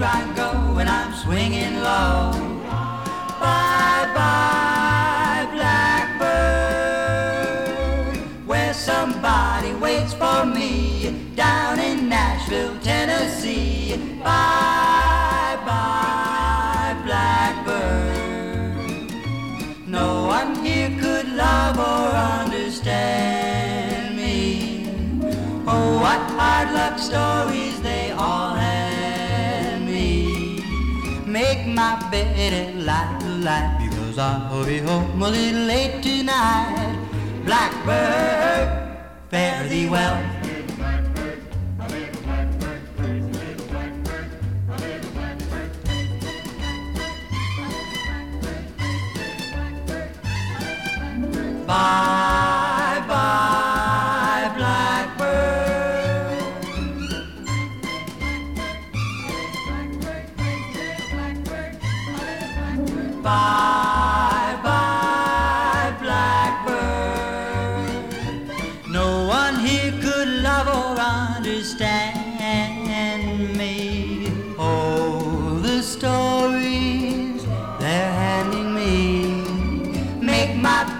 here I go and I'm swinging low. Bye-bye, blackbird, where somebody waits for me down in Nashville, Tennessee. Bye-bye, blackbird, no one here could love or understand me. Oh, what hard luck stories they all had me. Make my bed and light the light, because I'll be home a little late tonight. Blackbird, fare thee well. Bye-bye, blackbird. Bye-bye, blackbird. No one here could love or understand me. Oh, the stories they're handing me make my